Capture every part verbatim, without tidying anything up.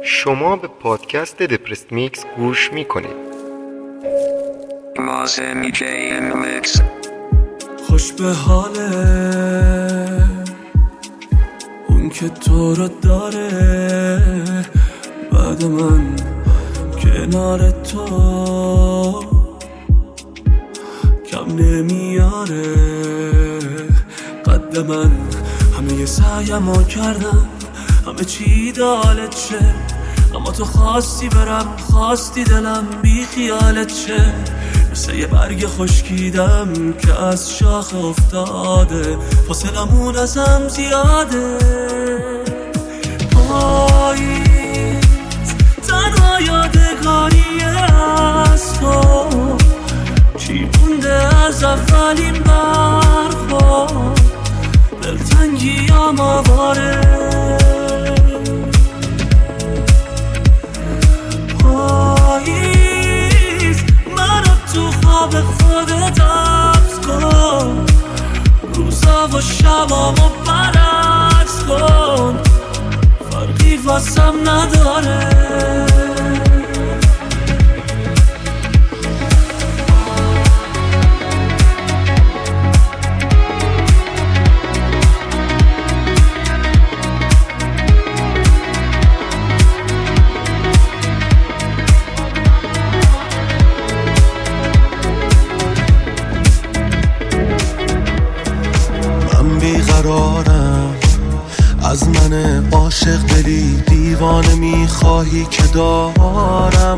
شما به پادکست دپرست میکس گوش میکنید. خوش به حاله اون که تو رو داره بعد من کنار تو کم نمیاره. قد من همه سعیمو کردم، همه چی دالت شه، اما تو خواستی برم، خواستی دلم بی خیالت شه. مثل یه برگ خشکیدم که از شاخ افتاده، فاصلمون ازم زیاده. پاییز تنها یادگاری از تو، چی مونده از اولین برخورد، دلتنگی هم آواره. پاییز منو تو خواب خودت حبس کن، روزا و شبامو برعکس کن، فرقی واسم نداره. بیقرارم از من عاشق دلی دیوانه میخواهی که دارم،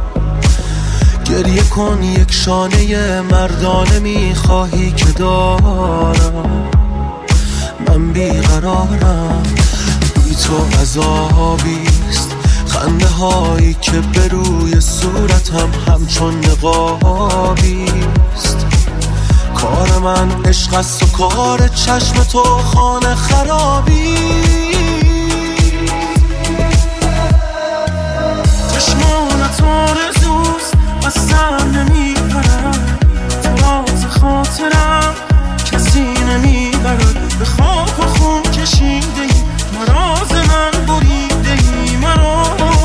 گریه کن یک شانه مردانه میخواهی که دارم. من بیقرارم روی تو عذابیست، خنده هایی که به روی صورتم همچون نقابیست. کار من عشق است و کار چشم تو خانه خرابی. چشمانت آرزوست و سر نمیبرم، تو راز خاطرم کسی نمیبرد. به خاک و خون کشیده ای مراز من بریده ای مرا،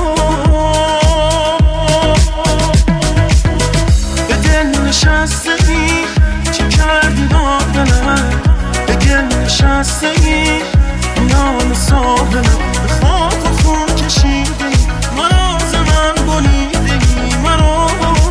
به دل نشسته ای کردی با دلم، به گل نشسته ای میان ساحلم. به خاک و خون کشیده ای مراز من بریده ای مرا.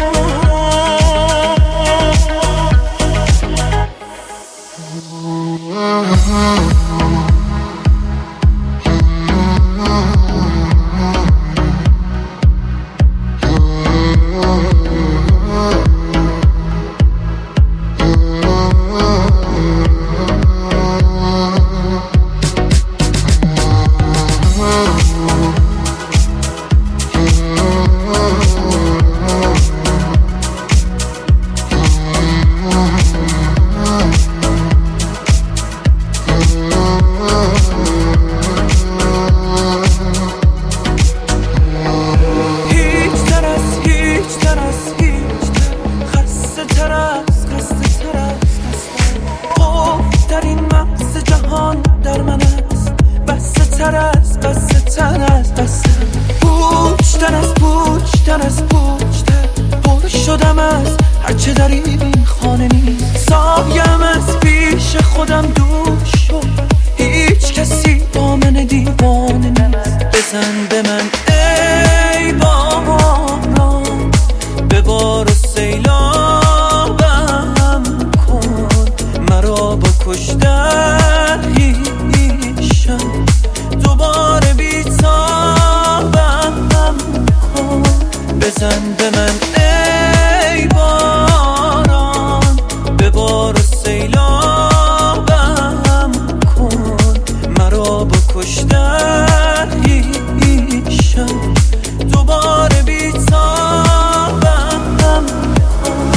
شدم از هرچه در این خانه نیست، سایم از پیش خودم دور شد، هیچ کسی با من دیوانه نیست. بزن به من ای باران، ببار و سیلابم کن، مرا با کشتن هیشم دوباره بیتابم کن. بزن به من ای باران، ببار و سیلابم کن، مرا با کشتن هیشم دوباره بیتابم کن.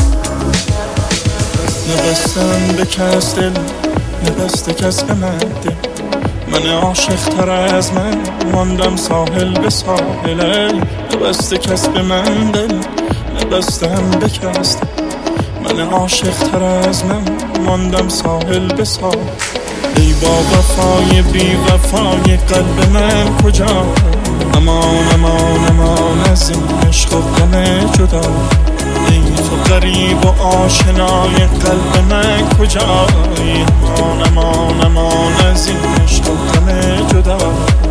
نبستم به کس دل، نبسته کس به من دل، من عاشق تر از من ماندم ساحل به ساحل. نبسته کس به من دل، نبستم به کس دل، من عاشق تر از من ماندم ساحل به ساحل. ای با وفای بی وفای قلب من کجا؟ امان امان امان از این عشق و غم جدا. ای تو غریب و آشنای قلب من کجایی؟ امان امان امان از این عشق و غم جدا.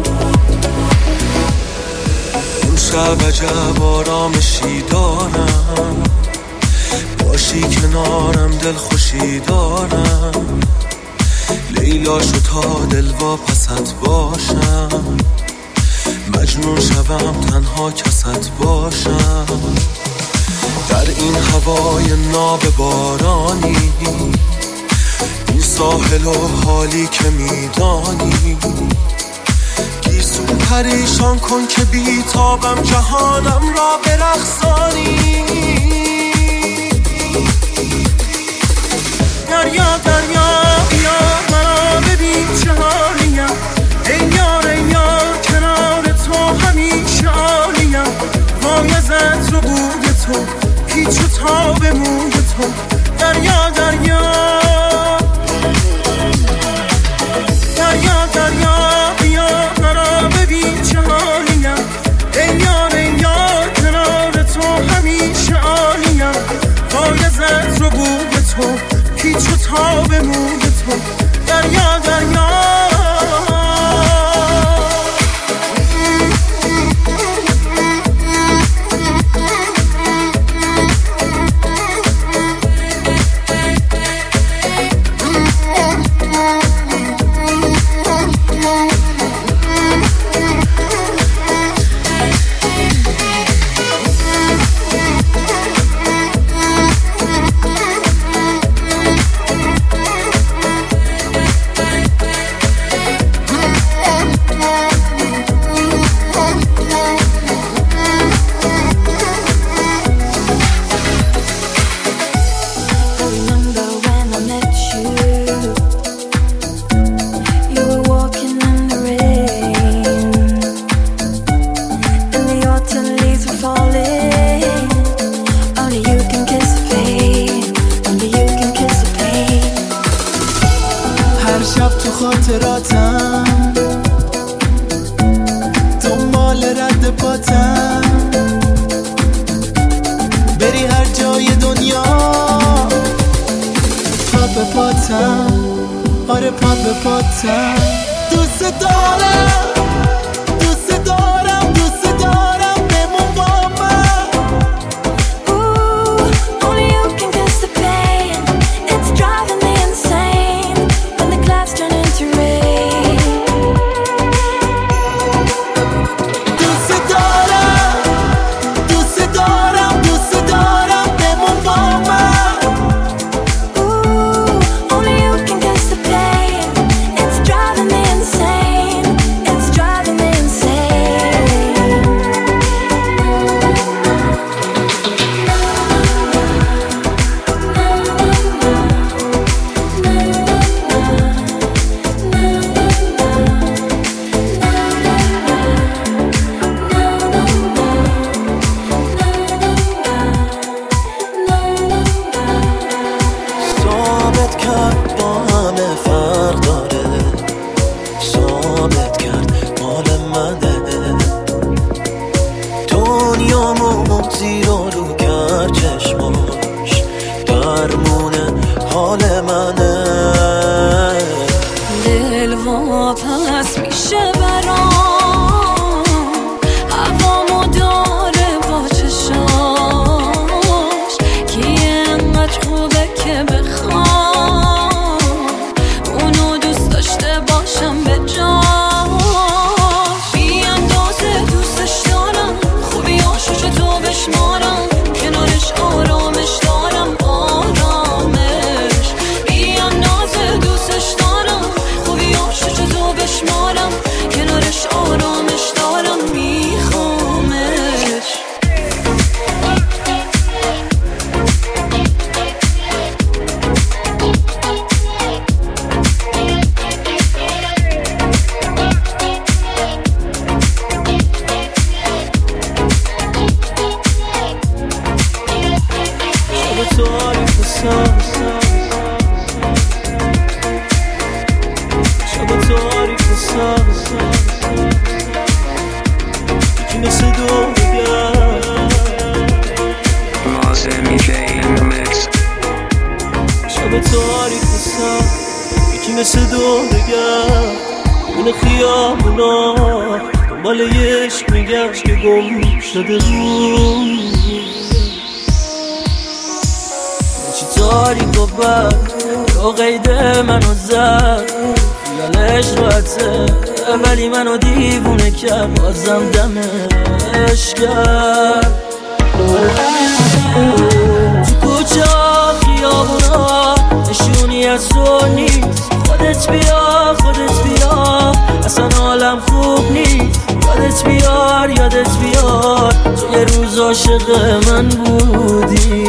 اون شب عجب آرامشی دارم، باشی کنارم دل خوشی دارم. لیلا شو تا دل واپست باشم، مجنون شوم تنها کست باشم. در این هوای ناب بارانی، این ساحل و حالی که میدانی، گیسو پریشان کن که بیتابم جهانم را برقصانی. دریا دریا بیا مرا ببین چه حالیم، ای یار ای یار کنار تو همیشه عالیم. وای از عطر و بوی تو، پیچ و تاب موی تو. دریا دریا دریا دریا بیا مرا ببین چه حالیم، ای یار ای یار کنار تو همیشه عالیم. وای از عطر و بوی تو، پیچ و تاب موی تو. دریا دریا خاطراتم دنبال رد پاتم، بری هر جای دنیا پا به پاتم. آره پا به پاتم. دوست دارم دوست دارم دوست دارم بمون با من. زیرا رو کرد چشماش، درمونه حال منه. دل واپس میشه برام، هوامو داره با چشاش، که انقدر خوبه که بخوام اونو دوست داشته باشم به جاش. بی اندازه دوستش دارم، خوبیاشو چطور بشمارم، کنارش آرامش دارم آرامش. بی اندازه دوستش دارم، خوبیاشو چطور بشمارم، کنارش بین خیابونا دنبال یه عشق میگشت که گم شده روم. چی تاریک و بد تو قید منو زد، خیالش راحته ولی منو دیوونه کرد، بازم دمش کرد. تو کوچه ها خیابونا نشونی از تو نیست، خودت بیا خودت بیا اصلا حالم خوب نیست. یادت بیار یادت بیار تو یه روز عاشق من بودی.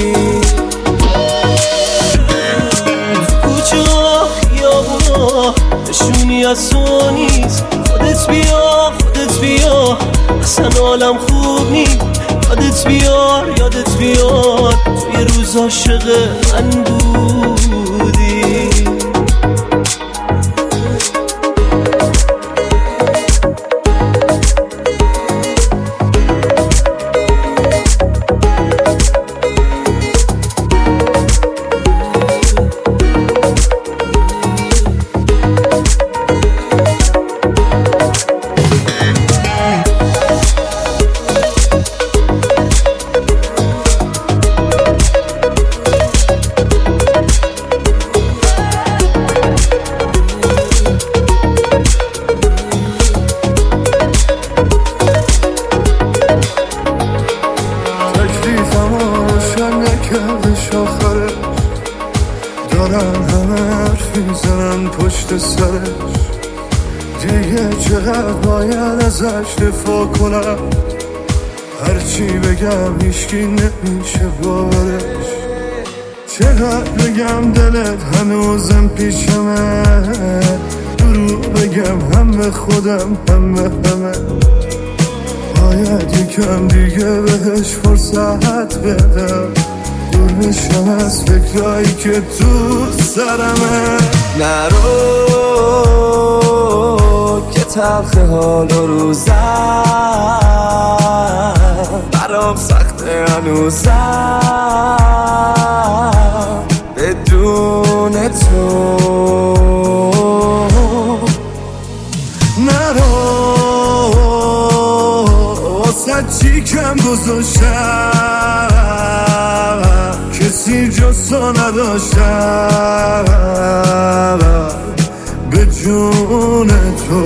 تو کوچه ها خیابونا نشونی از تو نیست، خودت بیا خودت بیا اصلا حالم خوب نیست. یادت بیار یادت بیار تو یه روز عاشق من بودی. دارن همه حرف میزنن پشت سرش، دیگه چقدر باید ازش دفاع کنم. هرچی بگم هیچکی نمیشه باورش، چقدر بگم دلت هنوزم پیشمه. دروغ بگم هم به خودم هم به همه، باید یکم دیگه بهش فرصت بدم. دور میشم از فکرایی که تو سرمه. نرو که تلخ حال و روزم برام سخته هنوزم بدون تو. نرو واسه چی کم گذاشتم، کسی جز تو نداشتم به جون تو.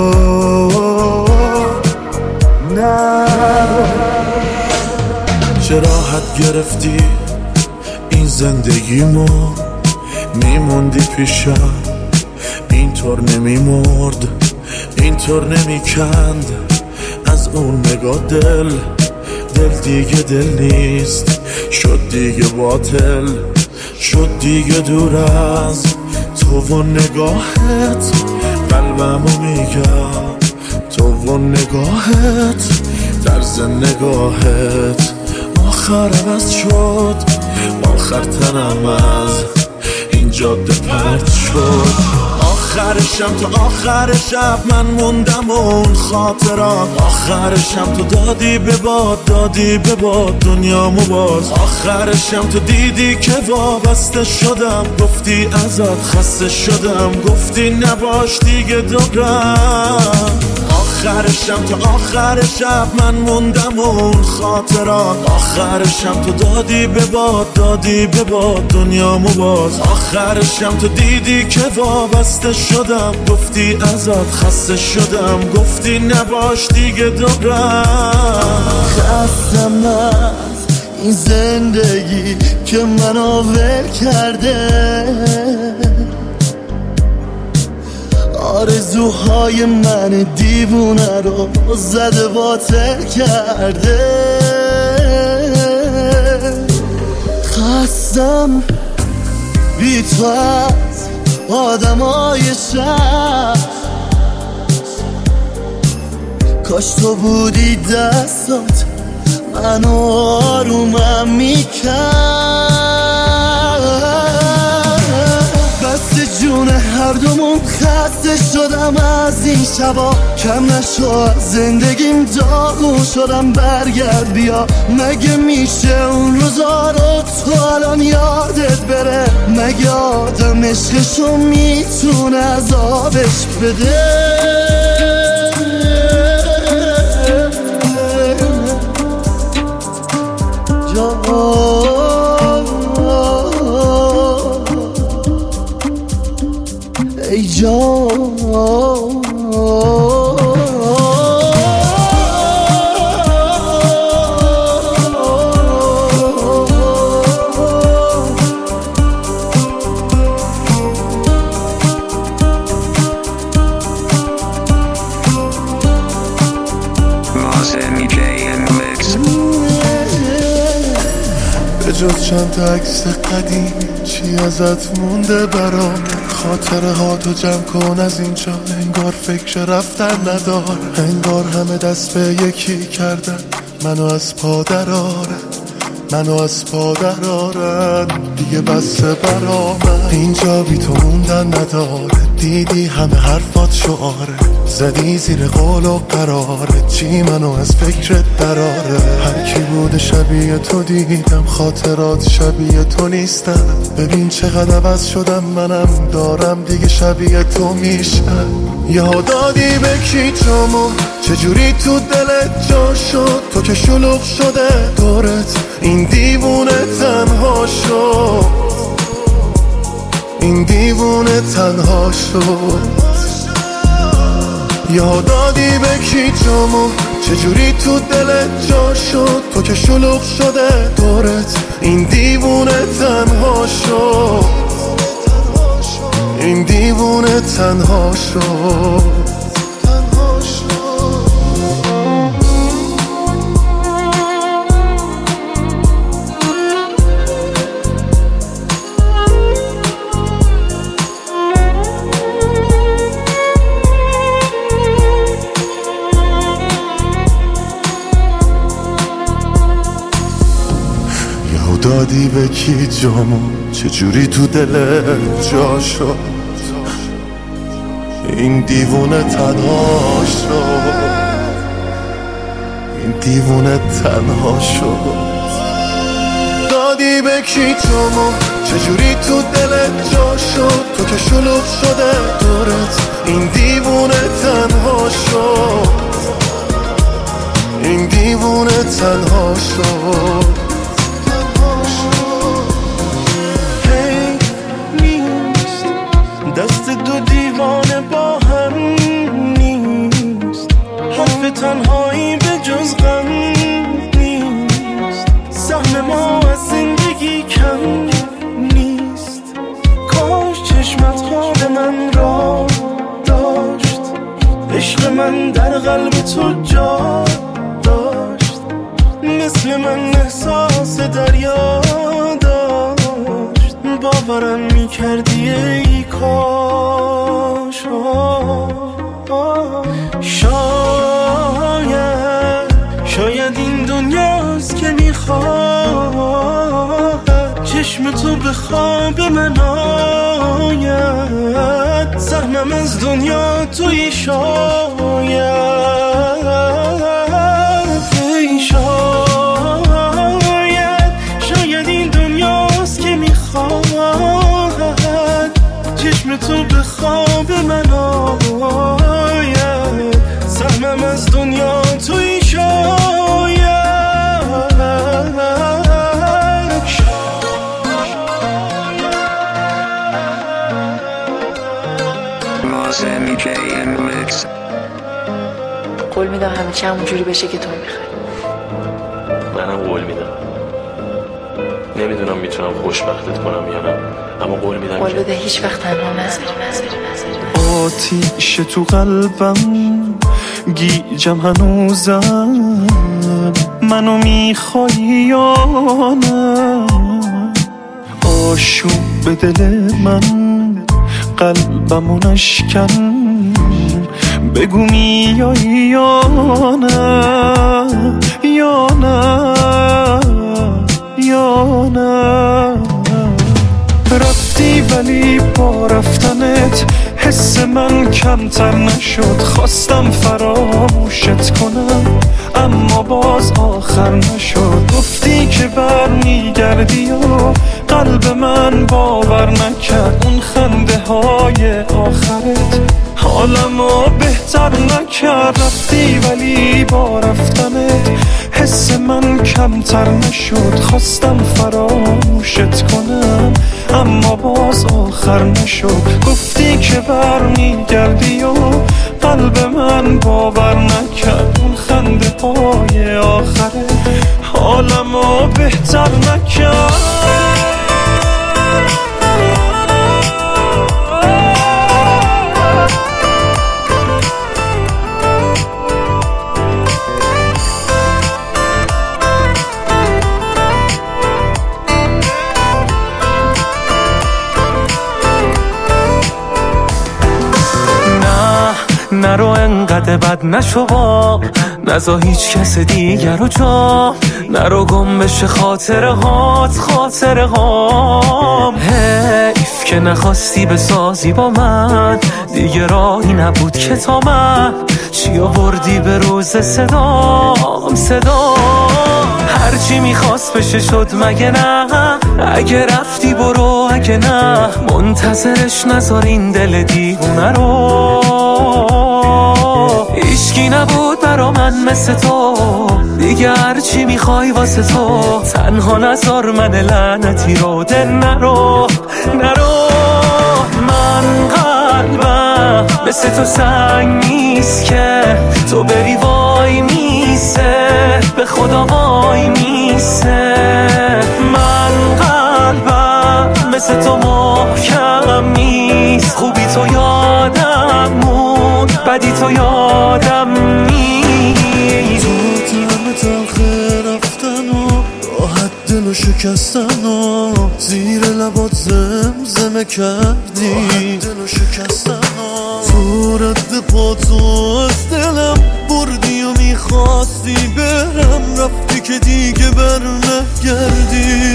نرو چه راحت گرفتی این زندگیمو، میموندی پیشم اینطور نمیمرد اینطور نمیکند از اون نگاه. دل دل دیگه دل نیست، شد دیگه باطل شد دیگه دور از تو و نگاهت. قلبمو میگم تو و نگاهت، طرز نگاهت آخر عوض شد. آخر تنم از این جاده پرت شد. آخرشم تو آخر شب من موندم اون خاطرات. آخرشم تو دادی به باد دادی به باد دنیامو باز. آخرشم تو دیدی که وابسته شدم، گفتی ازت خسته شدم، گفتی نباش دیگه دورم. آخرشم تو آخر شب من موندم اون خاطرات. آخرشم تو دادی به باد دادی به باد دنیامو باز. آخرشم تو دیدی که وابسته شدم، گفتی ازت خسته شدم، گفتی نباش دیگه دورم. خستم از این زندگی که منو ول کرده، آرزوهای من دیوونه رو زده باطل کرده. خستم بی تو از آدمای شهر، کاش تو بودی دستات منو آرومم میکرد. بس جون هر دومون خسته شدم از این شبا، کم نشو از زندگیم داغون شدم. برگرد بیا، مگه میشه اون روزا رو تو الان یادت بره؟ مگه آدم عشقشو میتونه عذابش بده؟ ای جان به جز چند تا عکس قدیم چی ازت مونده برام؟ خاطره ها تو جمع کن از اینجا، انگار فکر رفتن ندار، انگار همه دست به یکی کردن منو از پا درارن، منو از پا درارن. دیگه بسه برامن، اینجا بی تو موندن نداره. دیدی همه حرفات شعاره، زدی زیر قول و قراره، چی منو از فکرت دراره؟ هر کی بوده شبیه تو دیدم، خاطرات شبیه تو نیستم. ببین چقدر عوض شدم، منم دارم دیگه شبیه تو میشم. یاد دادی به کی جامو، چجوری تو دلت جا شد؟ تو که شلوغ شده دورت، این دیوونه تنها شد، این دیوونه تنها شد. یاد دادی به کی جامو، چجوری تو دلت جا شد؟ تو که شلوغ شده دورت، این دیوونه تنها شد، این دیوونه تنها شد. دادی به کی جامو، چجوری تو دلت جا شد؟ این دیوونه تنها شد، این دیوونه تنها شد. دادی به کی جامو، چجوری تو دلت جا شد؟ تو که شلوغ شده دورت، این دیوونه تنها شد، این دیوونه تنها شد. دست دو دیوانه با هم نیست، حرف تنهایی به جز غم نیست. سهم ما از زندگی کم نیست، کاش چشمت خواب من را داشت، عشق من در قلب تو جا داشت، مثل من احساس دریا داشت. باورم میکردی ای کاش، شاید شاید این دنیاست که میخواد چشم تو به خواب من آید. سهمم از دنیا توی شاید، ای شاید شاید این دنیاست که میخواد چشم تو به خواب من آید. سهمم از دنیا توی شاید. قول میدم همه چی همونجوری بشه که تو میخوای. منم قول میدم. نمیدونم میتونم خوشبختت کنم یا نه، اما قول میدم. قول بده هیچ وقت تنها نذاری. آتیش تو قلبم گیجم هنوزم، منو میخوای یا نه؟ آشوب به دل من قلبمو نشکن، بگو میای یا نه، یا نه، یا نه. رفتی ولی با رفتنت حس من کمتر نشد، خواستم فراموشت کنم اما باز آخر نشد. گفتی که برمیگردی و قلب من باور نکرد، اون خنده های آخرت حالمو بهتر نکرد. رفتی ولی با رفتنت حس من کمتر نشد، خواستم فراموشت کنم اما باز آخر نشد. گفتی که برمیگردی و قلب من باور نکرد، اون خنده های آخرت حالمو بهتر نکرد. نرو انقدر بد نشو با، نزا هیچ کس دیگر رو جا، نرو گم بشه خاطره هات خاطره هام. حیف که نخواستی بسازی با من، دیگه راهی نبود که تا من چی آوردی به روز صدام صدام. هرچی میخواست بشه شد مگه نه، اگه رفتی برو اگه نه منتظرش نذار این دل دیوونه رو. هیچکی نبود برا من مثل تو، دیگه هرچی میخوای واسه تو، تنها نذار من لعنتی رو دل نرو نرو. من قلبم مثل تو سنگ نیست که تو بری وای میسه، به خدا وای میسه. من قلبم مثل تو محکم نیست، خوبی تو یادم موند بدی تو یادم نیست. تو همه تلخه رفتن و راحت دل و شکستن و زیر لبات زمزمه کردی دل و شکستن و تو رد پا تو از دلم بردی و میخواستی برم، رفتی که دیگه بر نگردی.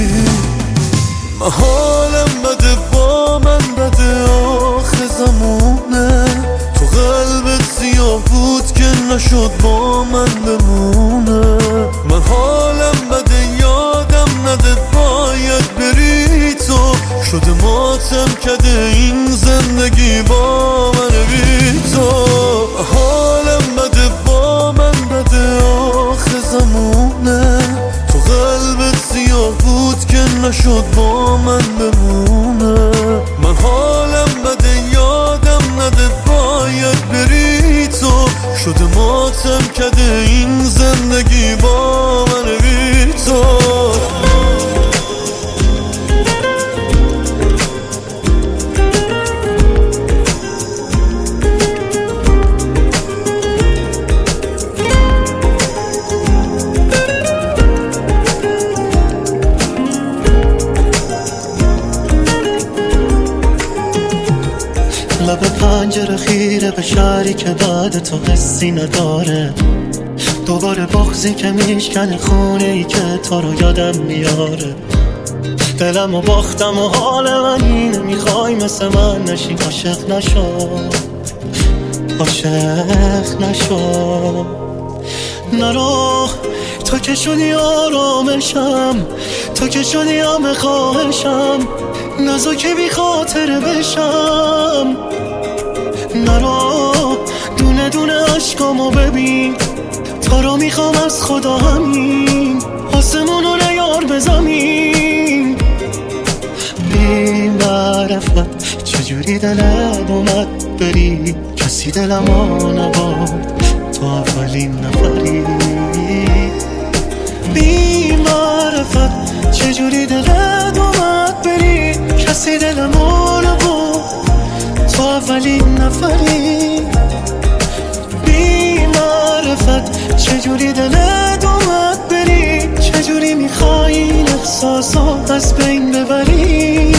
حالم بده با من بده آخه زمونه، تو قلبت سیاه بود که نشد با من بمونه. من حالم بده یادم نده باید بری تو، شده ماتم کده این زندگی با من بی تو. حالم بده با من بده آخه زمونه، تو قلبت سیاه بود که نشد با من بمونه. من حالم بده یادم نده باید بری تو، شده ماتم کده این زندگی با من بی تو. لب پنجره خیره به شهری که بعد تو حسی نداره، دوباره بغضی که میشکنه خونه ای که تو رو یادم میاره. دلم و باختم و حال من اینه، میخوای مثل من نشی عاشق نشو عاشق نشو. نرو تو که شدی آرامشم، تو که شدی همه خواهشم، نزا که بی خاطره بشم. نرو دونه دونه عشقامو ببین، تو رو میخوام از خدا همین، آسمون رو نیار به زمین. بی معرفت چجوری دلت اومد بری، کسی دلمو نباد تو اولین نفری. بی معرفت چجوری دلت اومد بری، کسی دلمو نباد تو اولین نفری. بی معرفت چجوری دلت اومد بری، چجوری میخوای این احساسات از بین ببری.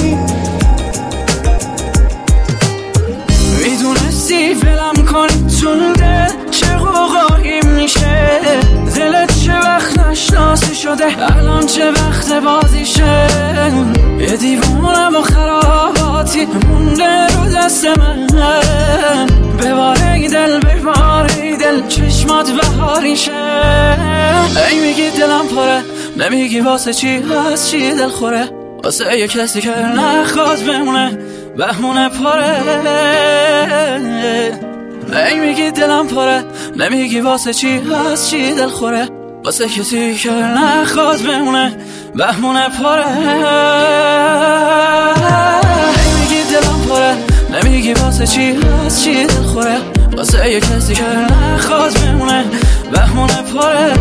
میدونستی ولم کنی چون دل چه قوقایی میشه، دلت چه وقت نشناسی شده الان چه وقت بازیشه. یه دیوونم و خراب ساعتی مونده رو دست من، بباره دل بباره دل چشمات بهاریشه. ای میگی دلم پره، نمیگی واسه چی هست چی دل خوره، واسه یه کسی که نخواد بمونه بهونه پره. ای میگی دلم پره، نمیگی واسه چی هست چی دل خوره، واسه کسی که نخواد بمونه بهونه پره. ای میگی دلم پره، نمیگی واسه چی هست چی دل خوره، واسه یه کسی که نخواد بمونه بهونه پره.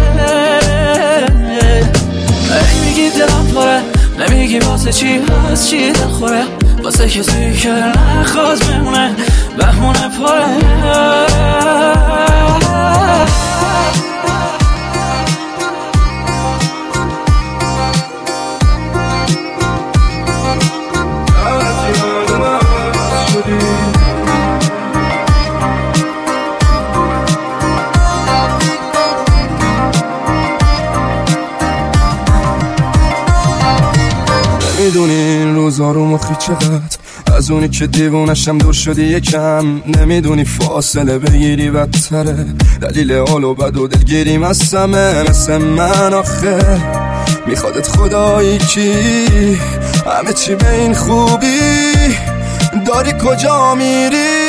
ای میگی دلم پره، نمیگی واسه چی هست چی دل خوره، واسه کسی که نخواد بمونه بهونه پره. نمیدونی این روزا رو مخی چقدر، از اونی که دیوونشم دور شدی یکم. نمیدونی فاصله بگیری بدتره، دلیل حال و بد و دلگیری مستمه. مثل من آخه میخوادت خدایی کی، همه چی به این خوبی، داری کجا میری؟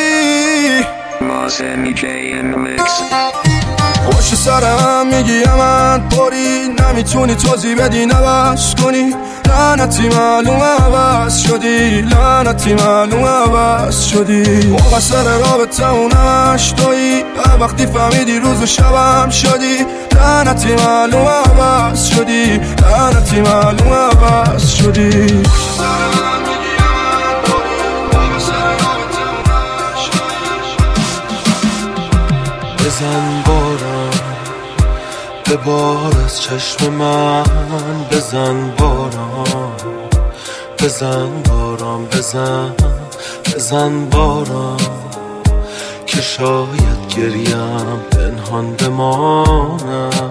خوش سرم میگی من پاری، نمیتونی توضیح بدی نباش کنی. لعنتی معلوم عوض شدی، لعنتی معلوم عوض شدی. موقع سر رابطه اونش تویی، وقتی فهمیدی روز و شبم شدی. لعنتی معلوم عوض شدی، لعنتی معلوم عوض شدی. بزن بارم به بار از چشم من، بزن بارم بزن بارم بزن بزن بارم، که شاید گریم پنهان بمانم.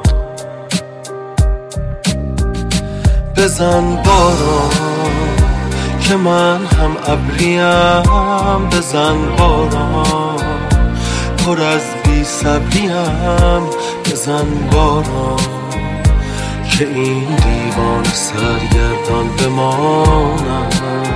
بزن بارم که من هم ابریم، بزن بارم پر از بی صبریم. بزن بارم که این دیوان سرگردان بمانم.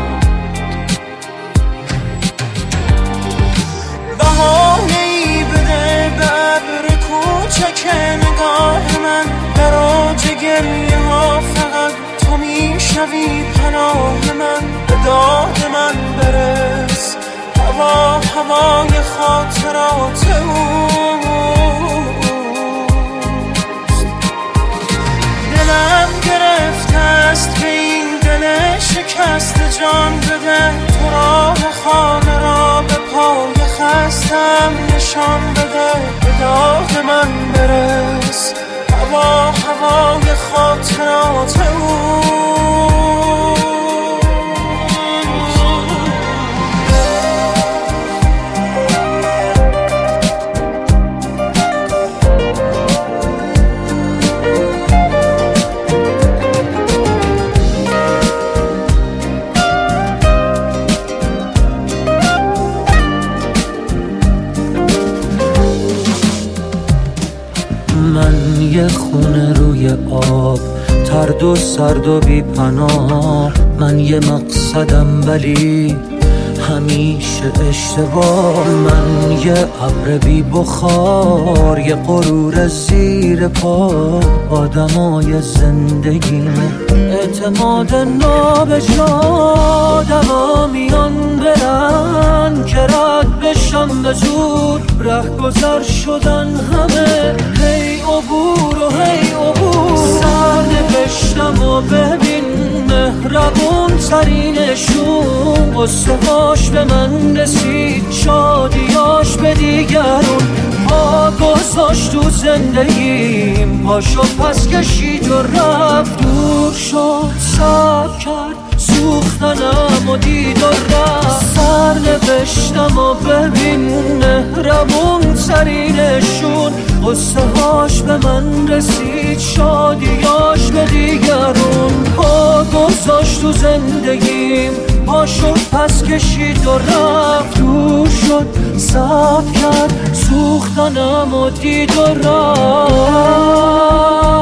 بهانه‌ای بده به ابر کوچک نگاه من، در اوج گریه ها فقط تو میشوی پناه من. به داد من برس هوا هوای خاطرات اوست. دلم گرفته است به این دل شکست جان بده، تو راه خانه را به پای خستم نشان بده. به داد من برس هوا هوای خاطرات اوست. من یه خونه روی آب، ترد و سرد و بی پناه. من یه مقصدم ولی همیشه اشتباه. من یه ابر بی بخار، یه غرور زیر پا. آدمای زندگیمه اعتماد نابجا، دوامیان برن که رد بشم به زور. ره گذر شدن همه، هی عبور و هی عبور. سر نوشتم و ببین مهربون ترینشون، قصه هاش به من رسید، شادیاش به دیگرون. پا گذاشت تو زندگیم، پاشو پس کشید و رفت. دور شد صبر کرد سوختنم و دید و رفت. سر نوشتم و ببین مهربون ترینشون، قصه هاش به من رسید، شادیاش به دیگرون. پا گذاشت تو زندگیم، پا شد پس کشید و رفت، دور شد صبر کرد سوختنم و دید و رفت.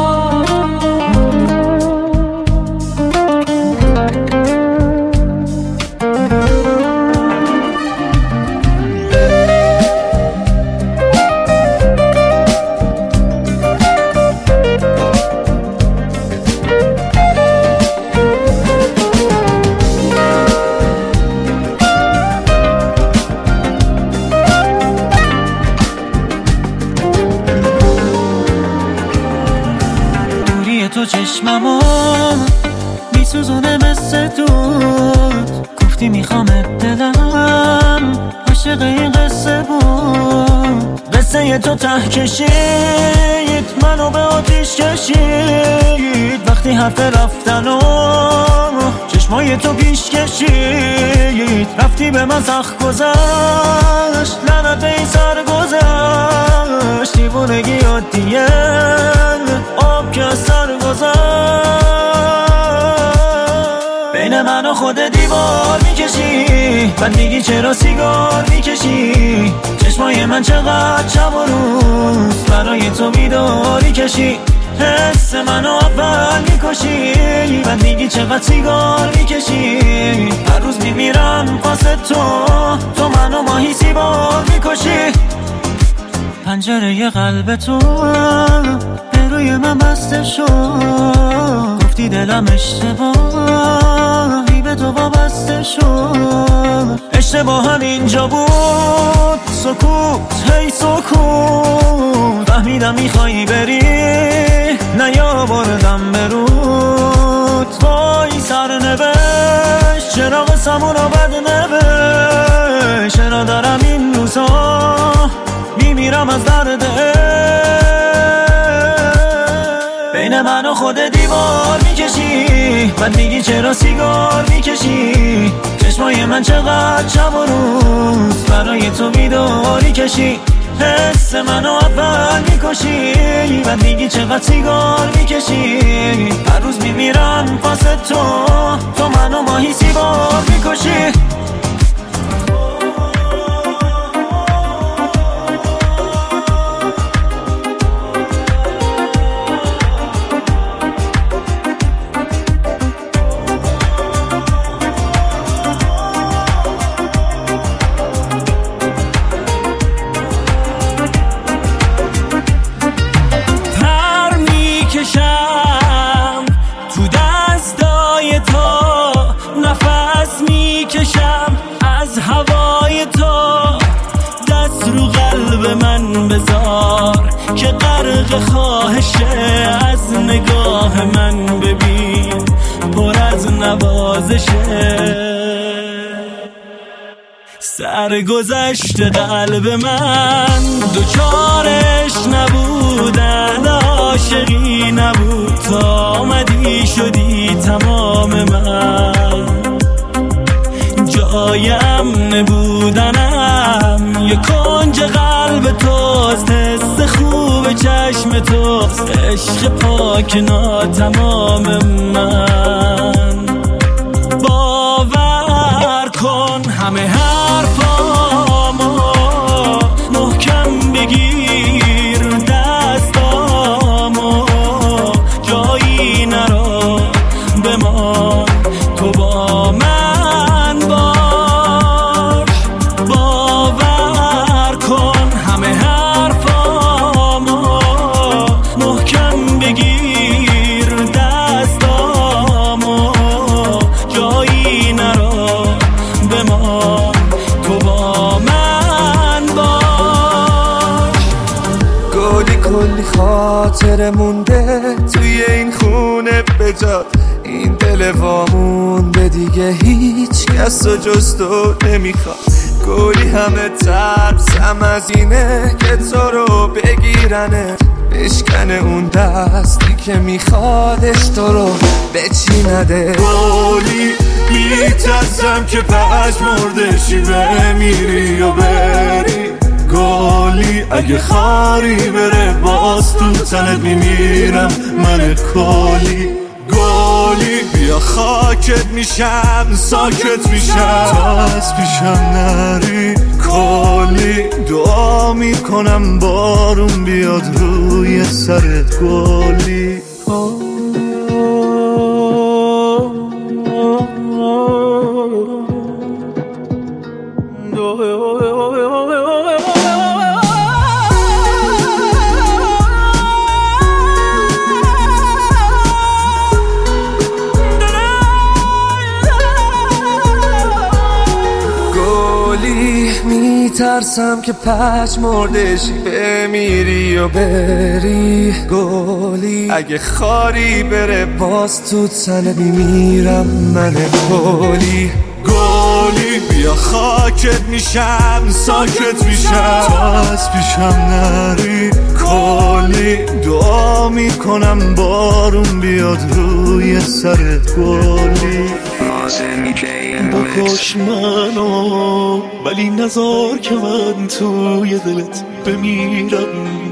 تو چشممو میسوزونه مثل دود، گفتی میخوام دلم عاشق این قصه بود. قصه تو ته کشید منو به آتیش کشید، وقتی حرف رفتن و چشمای تو پیش کشید. رفتی به من سخت گذشت، لعنت به این سر گذشت. دیوونگی عادیه آب که از سر گذشت. بین من و خود دیوار میکشی، بعد میگی چرا سیگار میکشی. چشمای من چقدر شب و روز برای تو بیداری کشی. حس منو اول میکشی، بعد میگی چقدر سیگار میکشی. هر روز میمیرم واسه تو، تو منو ماهی سیبار میکشی. پنجره قلب تو به روی من بسته شد، گفتی دلم اشتباهی به تو وابسته شد. اشتباه هم اینجا بود، سکوت هی سکوت. فهمیدم میخوایی بری، نیاوردم برود. وای سرنوشت چرا قسمون رو بد نوشت. چرا دارم این روزا میمیرم از درد. بین من و خود دیوار میکشی، بعد میگی چرا سیگار میکشی. چشمای من چقدر شب و روز برای تو بیداری کشی. حس منو اول میکشی، بعد میگی چقدر سیگار میکشی. هر روز میمیرم واسه تو، تو منو ماهی سیبار میکشی. تو دستای تو نفس میکشم از هوای تو. دست رو قلب من بذار که غرق خواهشه. از نگاه من ببین پر از نوازشه. سرگذشت قلب من دوچارش نبودن، عاشقی نبود تا آمدی شدی تمام من. جایم نبودنم یه کنج قلب توست، حس خوب چشم توست، عشق پاک ناتمام من. باور کن همه حرفامو محکم بگیر، دستامو جایی نرو بمان. تو با من باش، باور کن همه حرفامو محکم بگیر، دستامو جایی نرو بمان. تو با من باش. گلی کلی خاطر مونده توی این خونه بجاد. این دل وامونده دیگه هیچ کس و جز تو نمیخواد. گلی همه ترسم از اینه که تو رو بگیرنه، بشکنه اون دستی که میخوادش تو رو بچینده. گلی میترسم که پژمردشی بمیری و بری. گلی اگه خاری بره باز تو تنت میمیرم من کلی. گلی گلی بیا خاکت میشم ساکت میشم تا از پیشم نری کلی دعا میکنم بارون بیاد روی سرت گلی میترسم که پچ مردشی بمیری و بری گلی اگه خاری بره باز تو تنه میمیرم من گلی گلی بیا خاکت میشم ساکت میشم تا از پیشم نری کلی دعا میکنم بارون بیاد روی سرت گلی بکش منو ولی نذار که من توی دلت بمیرم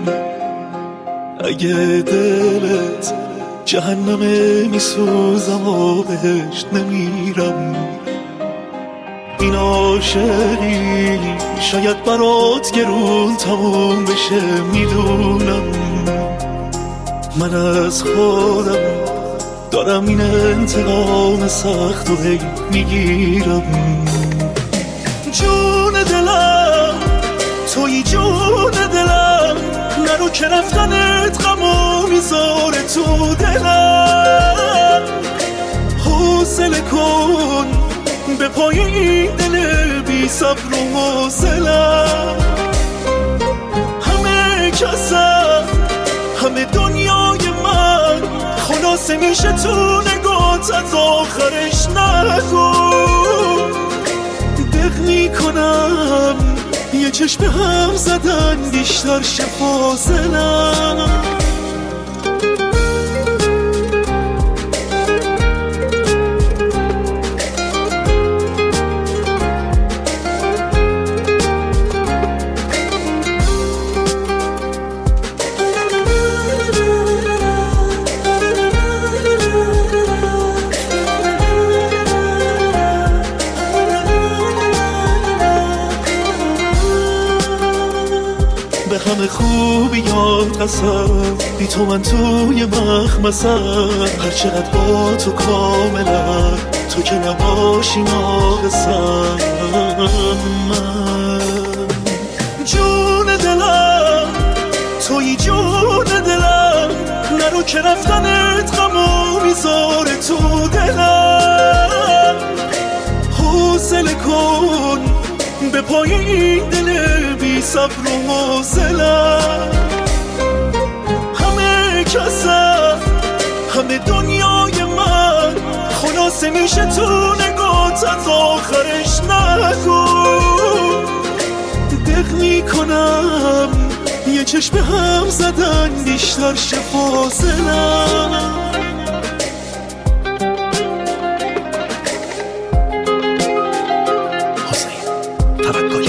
اگه دلت جهنمه میسوزم و بهشت نمیرم این عاشقی شاید برات گرون تموم بشه میدونم من از خودم دارم این انتقام سخت و هی میگیرم جون دلم توی جون دلم نرو که رفتنت غمو میذاره تو دلم حوصله کن به پای این دل بی صبر و حوصله‌ام همه کسم همه دنیای من خلاصه میشه تو نگات از آخرش نگو دق میکنم یه چشم هم زدن بیشتر شه فاصله‌ام همه خوبیات قسم بی تو من توی مخمسم هر چقدر با تو کاملم تو که نباشی ناقصم من جون دلم توی جون دلم نرو که رفتنت غمو میذاره تو دلم حوصله کن به پای این دل بی صبر و حوصله‌ام همه کسم همه دنیای من خلاصه میشه تو نگات از آخرش نگو دق میکنم یه چشم هم زدن بیشتر شه فاصله‌ام حسین توکل